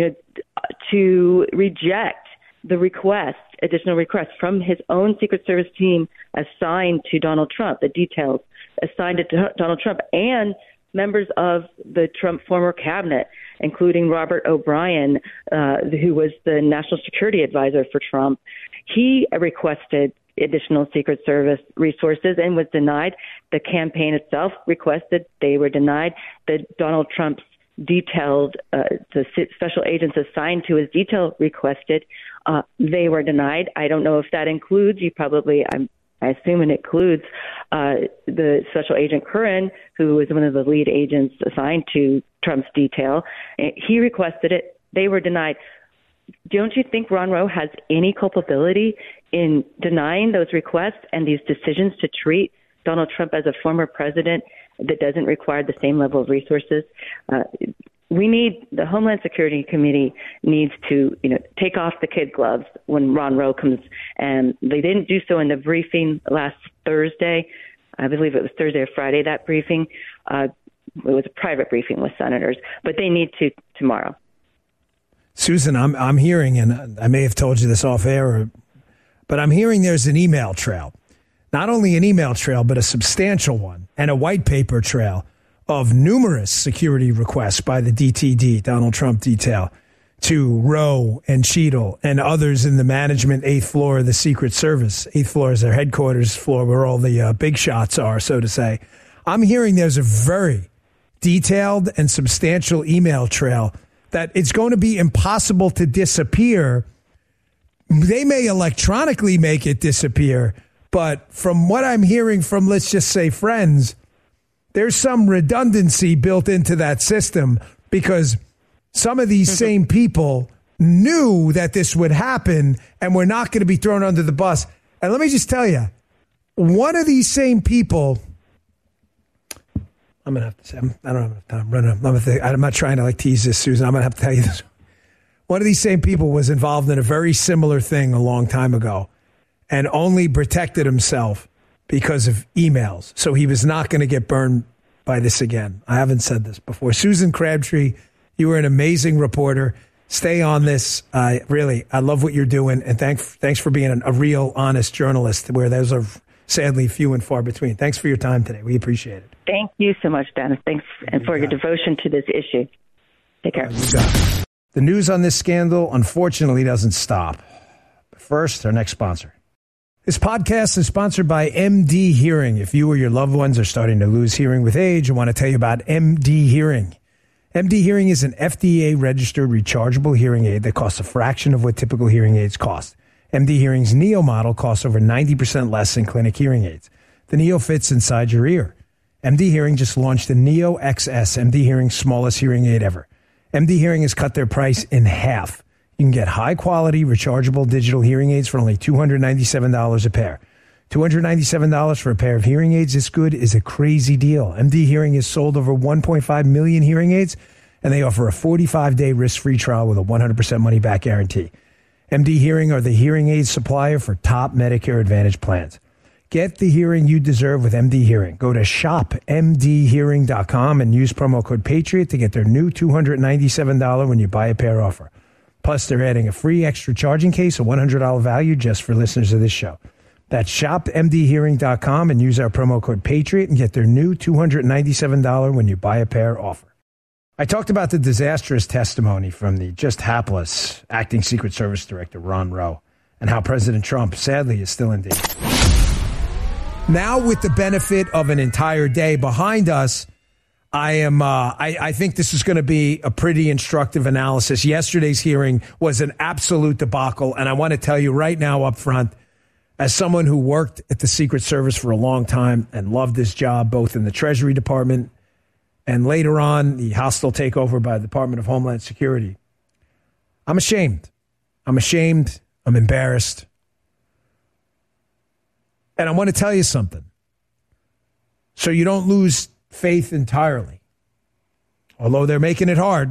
to reject the additional requests from his own Secret Service team assigned to Donald Trump, the details assigned to Donald Trump, and members of the Trump former cabinet, including Robert O'Brien, who was the national security advisor for Trump. He requested additional Secret Service resources and was denied. The campaign itself requested, they were denied. The Donald Trump's the special agents assigned to his detail requested, they were denied. I don't know if that includes, I assume it includes the special agent Curran, who was one of the lead agents assigned to Trump's detail. He requested it. They were denied. Don't you think Ron Rao has any culpability in denying those requests and these decisions to treat Donald Trump as a former president that doesn't require the same level of resources? The Homeland Security Committee needs to, take off the kid gloves when Ron Rao comes. And they didn't do so in the briefing last Thursday. I believe it was Thursday or Friday, that briefing. It was a private briefing with senators, but they need to tomorrow. Susan, I'm hearing, and I may have told you this off air, but I'm hearing there's an email trail. Not only an email trail, but a substantial one, and a white paper trail of numerous security requests by the DTD, Donald Trump detail, to Rowe and Cheadle and others in the management 8th floor of the Secret Service. 8th floor is their headquarters floor where all the big shots are, so to say. I'm hearing there's a very detailed and substantial email trail that it's going to be impossible to disappear. They may electronically make it disappear, but from what I'm hearing from, let's just say, friends, there's some redundancy built into that system because some of these same people knew that this would happen and were not going to be thrown under the bus. And let me just tell you, one of these same people, I'm going to have to say, I don't have enough time. I'm not trying to tease this, Susan. I'm going to have to tell you this. One of these same people was involved in a very similar thing a long time ago and only protected himself because of emails. So he was not going to get burned by this again. I haven't said this before. Susan Crabtree, you were an amazing reporter. Stay on this. I love what you're doing, and thanks for being a real, honest journalist, where those are sadly few and far between. Thanks for your time today. We appreciate it. Thank you so much, Dennis. Thanks for your devotion to this issue. Take care. The news on this scandal, unfortunately, doesn't stop. But first, our next sponsor. This podcast is sponsored by MD Hearing. If you or your loved ones are starting to lose hearing with age, I want to tell you about MD Hearing. MD Hearing is an FDA-registered rechargeable hearing aid that costs a fraction of what typical hearing aids cost. MD Hearing's Neo model costs over 90% less than clinic hearing aids. The Neo fits inside your ear. MD Hearing just launched the Neo XS, MD Hearing's smallest hearing aid ever. MD Hearing has cut their price in half. You can get high-quality, rechargeable digital hearing aids for only $297 a pair. $297 for a pair of hearing aids this good is a crazy deal. MD Hearing has sold over 1.5 million hearing aids, and they offer a 45-day risk-free trial with a 100% money-back guarantee. MD Hearing are the hearing aid supplier for top Medicare Advantage plans. Get the hearing you deserve with MD Hearing. Go to shopmdhearing.com and use promo code PATRIOT to get their new $297 when you buy a pair offer. Plus, they're adding a free extra charging case, a $100 value just for listeners of this show. That's shopmdhearing.com and use our promo code PATRIOT and get their new $297 when you buy a pair offer. I talked about the disastrous testimony from the just hapless acting Secret Service Director, Ron Rowe, and how President Trump, sadly, is still in danger. Now, with the benefit of an entire day behind us, I think this is going to be a pretty instructive analysis. Yesterday's hearing was an absolute debacle, and I want to tell you right now up front, as someone who worked at the Secret Service for a long time and loved this job, both in the Treasury Department and later on the hostile takeover by the Department of Homeland Security, I'm ashamed. I'm embarrassed. And I want to tell you something, so you don't lose faith entirely, although they're making it hard.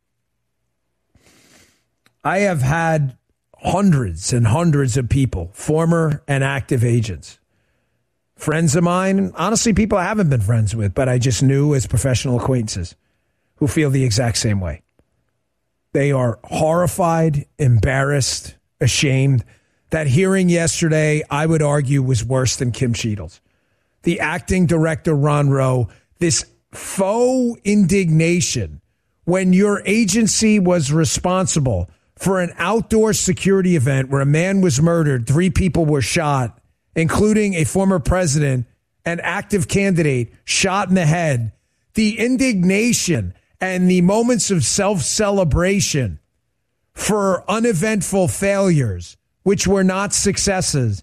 I have had hundreds and hundreds of people, former and active agents, friends of mine, honestly, people I haven't been friends with, but I just knew as professional acquaintances, who feel the exact same way. They are horrified, embarrassed, ashamed. That hearing yesterday, I would argue, was worse than Kim Cheadle's. The acting director, Ron Rowe, this faux indignation when your agency was responsible for an outdoor security event where a man was murdered, 3 people were shot, including a former president, an active candidate, shot in the head. The indignation and the moments of self-celebration for uneventful failures, which were not successes,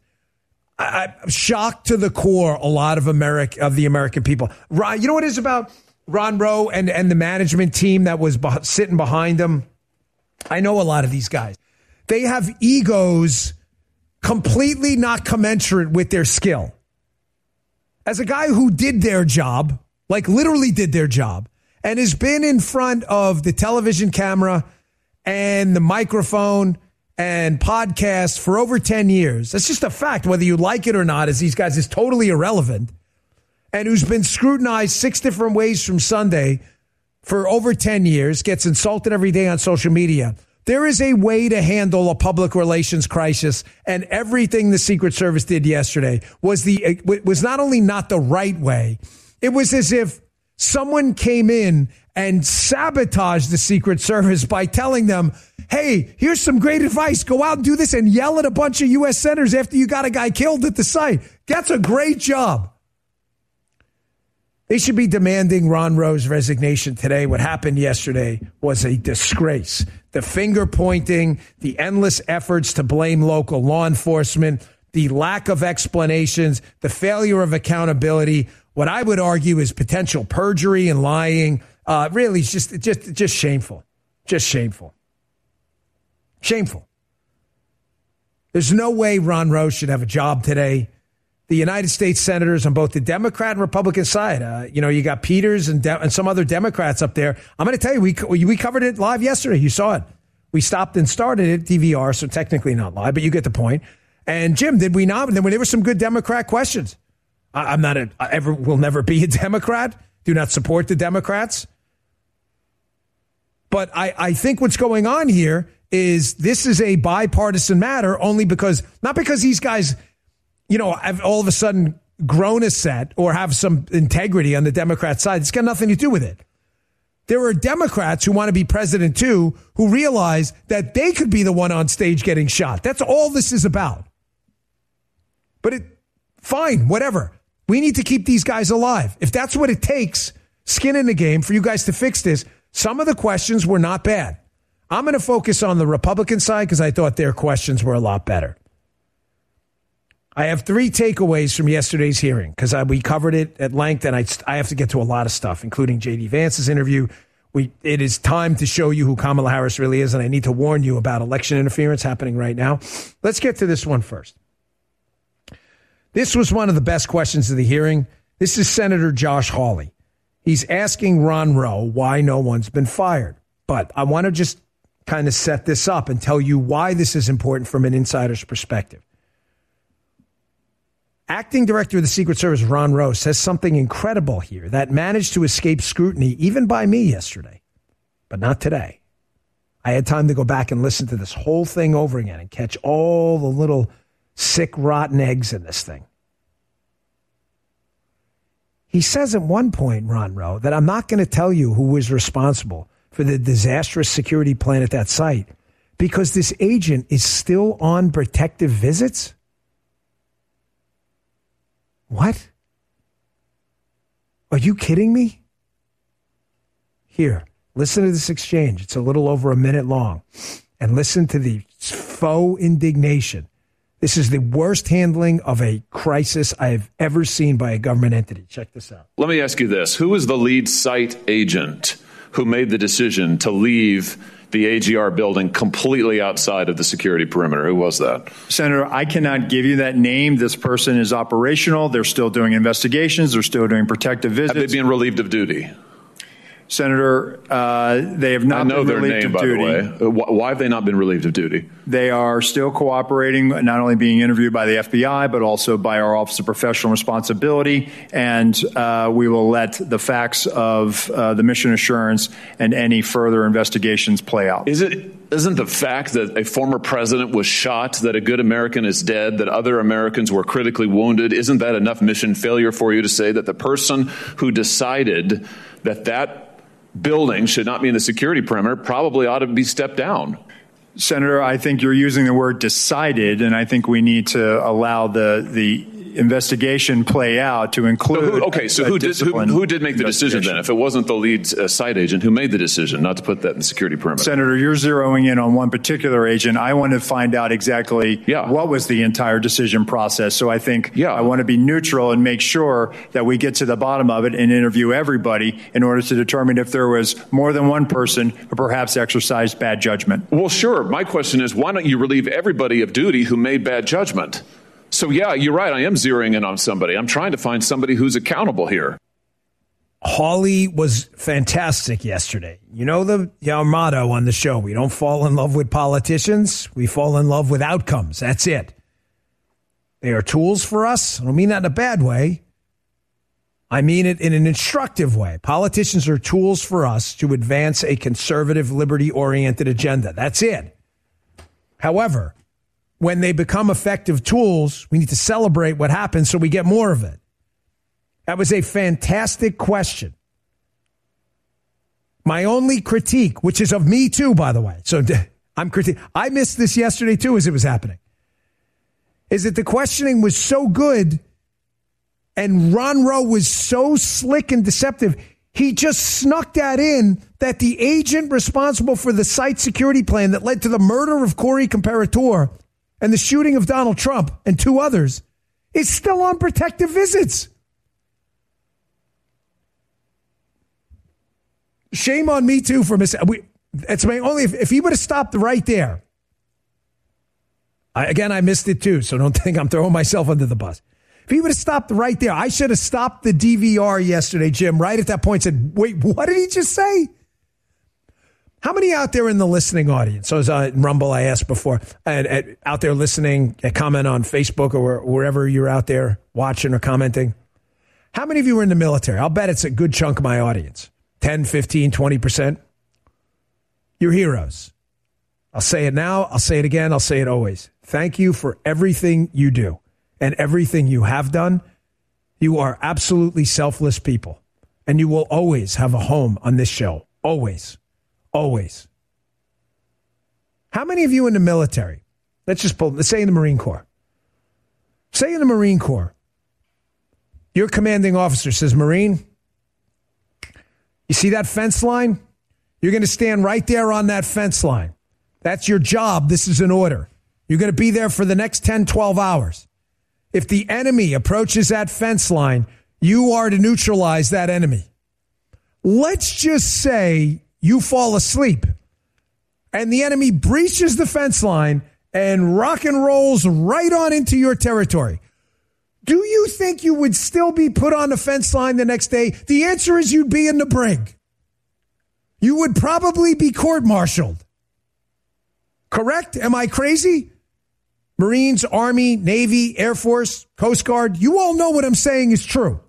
I'm shocked to the core a lot of the American people. You know what it is about Ron Rowe and the management team that was sitting behind him? I know a lot of these guys. They have egos completely not commensurate with their skill. As a guy who did their job, like literally did their job, and has been in front of the television camera and the microphone and podcasts for over 10 years. That's just a fact, whether you like it or not, as these guys is totally irrelevant. And who's been scrutinized 6 different ways from Sunday for over 10 years, gets insulted every day on social media. There is a way to handle a public relations crisis, and everything the Secret Service did yesterday was not only not the right way, it was as if someone came in and sabotaged the Secret Service by telling them, hey, here's some great advice. Go out and do this and yell at a bunch of U.S. senators after you got a guy killed at the site. That's a great job. They should be demanding Ron Rowe's resignation today. What happened yesterday was a disgrace. The finger pointing, the endless efforts to blame local law enforcement, the lack of explanations, the failure of accountability, what I would argue is potential perjury and lying. Really, it's just shameful. Just shameful. Shameful. There's no way Ron Rowe should have a job today. The United States senators on both the Democrat and Republican side, you got Peters and some other Democrats up there. I'm going to tell you, we covered it live yesterday. You saw it. We stopped and started it, DVR, so technically not live, but you get the point. And Jim, did we not? And then there were some good Democrat questions. Will never be a Democrat. do not support the Democrats. But I think what's going on here is this is a bipartisan matter only because, not because these guys, have all of a sudden grown a set or have some integrity on the Democrat side. It's got nothing to do with it. There are Democrats who want to be president too, who realize that they could be the one on stage getting shot. That's all this is about. But fine, whatever. We need to keep these guys alive. If that's what it takes, skin in the game for you guys to fix this. Some of the questions were not bad. I'm going to focus on the Republican side because I thought their questions were a lot better. I have 3 takeaways from yesterday's hearing because we covered it at length, and I have to get to a lot of stuff, including J.D. Vance's interview. It is time to show you who Kamala Harris really is, and I need to warn you about election interference happening right now. Let's get to this one first. This was one of the best questions of the hearing. This is Senator Josh Hawley. He's asking Ron Rowe why no one's been fired. But I want to just kind of set this up and tell you why this is important from an insider's perspective. Acting Director of the Secret Service, Ron Rowe, says something incredible here that managed to escape scrutiny even by me yesterday, but not today. I had time to go back and listen to this whole thing over again and catch all the little sick, rotten eggs in this thing. He says at one point, Ron Rowe, that I'm not going to tell you who was responsible for the disastrous security plan at that site because this agent is still on protective visits? What? Are you kidding me? Here, listen to this exchange. It's a little over a minute long. And listen to the faux indignation. This is the worst handling of a crisis I have ever seen by a government entity. Check this out. Let me ask you this. Who was the lead site agent who made the decision to leave the AGR building completely outside of the security perimeter? Who was that? Senator, I cannot give you that name. This person is operational. They're still doing investigations. They're still doing protective visits. Have they been relieved of duty? Senator, they have not been relieved of duty. I know their name, by the way. Why have they not been relieved of duty? They are still cooperating, not only being interviewed by the FBI, but also by our Office of Professional Responsibility. And we will let the facts of the mission assurance and any further investigations play out. Isn't the fact that a former president was shot, that a good American is dead, that other Americans were critically wounded, isn't that enough mission failure for you to say that the person who decided that building should not be in the security perimeter probably ought to be stepped down? Senator, I think you're using the word decided, and I think we need to allow the investigation play out to include. Who did make the decision then? If it wasn't the lead site agent, who made the decision not to put that in the security perimeter? Senator, you're zeroing in on one particular agent. I want to find out exactly what was the entire decision process. So I think I want to be neutral and make sure that we get to the bottom of it and interview everybody in order to determine if there was more than one person who perhaps exercised bad judgment. Well, sure. My question is, why don't you relieve everybody of duty who made bad judgment? So, you're right. I am zeroing in on somebody. I'm trying to find somebody who's accountable here. Hawley was fantastic yesterday. You know our motto on the show, we don't fall in love with politicians. We fall in love with outcomes. That's it. They are tools for us. I don't mean that in a bad way. I mean it in an instructive way. Politicians are tools for us to advance a conservative, liberty-oriented agenda. That's it. However, when they become effective tools, we need to celebrate what happens so we get more of it. That was a fantastic question. My only critique, which is of me too, by the way, so I missed this yesterday too as it was happening, is that the questioning was so good and Ron Rowe was so slick and deceptive, he just snuck that in that the agent responsible for the site security plan that led to the murder of Corey Comparator and the shooting of Donald Trump and 2 others is still on protective visits. Shame on me, too, for missing. It's my only. If he would have stopped right there. I missed it, too, so don't think I'm throwing myself under the bus. If he would have stopped right there, I should have stopped the DVR yesterday, Jim, right at that point and said, wait, what did he just say? How many out there in the listening audience? So as Rumble, I asked before, out there listening, comment on Facebook or wherever you're out there watching or commenting. How many of you are in the military? I'll bet it's a good chunk of my audience. 10, 15, 20%. You're heroes. I'll say it now. I'll say it again. I'll say it always. Thank you for everything you do and everything you have done. You are absolutely selfless people. And you will always have a home on this show. Always. Always. How many of you in the military? Let's say in the Marine Corps. Say in the Marine Corps. Your commanding officer says, Marine, you see that fence line? You're going to stand right there on that fence line. That's your job. This is an order. You're going to be there for the next 10, 12 hours. If the enemy approaches that fence line, you are to neutralize that enemy. Let's just say you fall asleep and the enemy breaches the fence line and rock and rolls right on into your territory. Do you think you would still be put on the fence line the next day? The answer is you'd be in the brig. You would probably be court-martialed. Correct? Am I crazy? Marines, Army, Navy, Air Force, Coast Guard, you all know what I'm saying is true.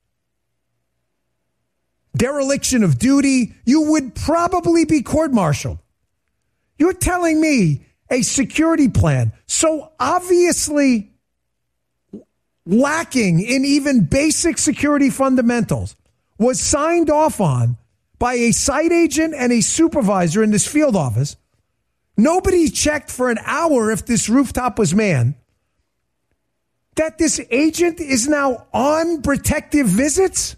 Dereliction of duty, you would probably be court-martialed. You're telling me a security plan so obviously lacking in even basic security fundamentals was signed off on by a site agent and a supervisor in this field office. Nobody checked for an hour if this rooftop was manned. That this agent is now on protective visits?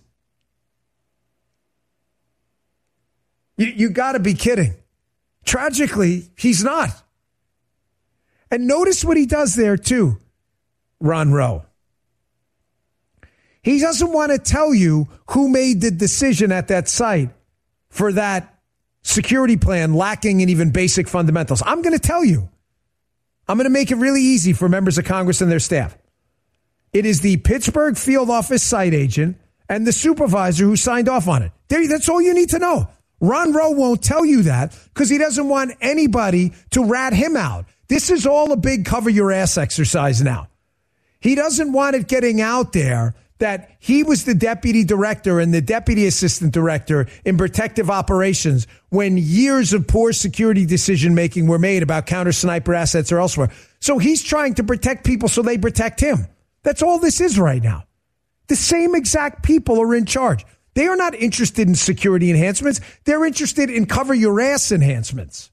You got to be kidding. Tragically, he's not. And notice what he does there too, Ron Rowe. He doesn't want to tell you who made the decision at that site for that security plan lacking in even basic fundamentals. I'm going to tell you. I'm going to make it really easy for members of Congress and their staff. It is the Pittsburgh field office site agent and the supervisor who signed off on it. That's all you need to know. Ron Rowe won't tell you that because he doesn't want anybody to rat him out. This is all a big cover your ass exercise now. He doesn't want it getting out there that he was the deputy director and the deputy assistant director in protective operations when years of poor security decision-making were made about counter-sniper assets or elsewhere. So he's trying to protect people so they protect him. That's all this is right now. The same exact people are in charge. They are not interested in security enhancements. They're interested in cover your ass enhancements.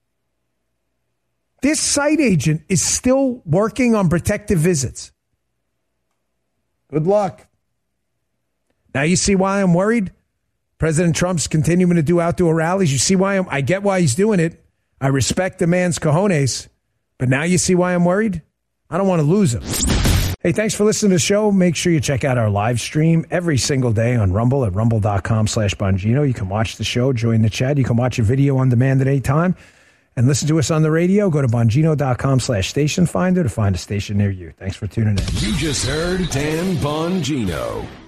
This site agent is still working on protective visits. Good luck. Now you see why I'm worried? President Trump's continuing to do outdoor rallies. You see why I get why he's doing it. I respect the man's cojones. But now you see why I'm worried? I don't want to lose him. Hey, thanks for listening to the show. Make sure you check out our live stream every single day on Rumble at rumble.com/Bongino. You can watch the show, join the chat. You can watch a video on demand at any time. And listen to us on the radio. Go to Bongino.com/station finder to find a station near you. Thanks for tuning in. You just heard Dan Bongino.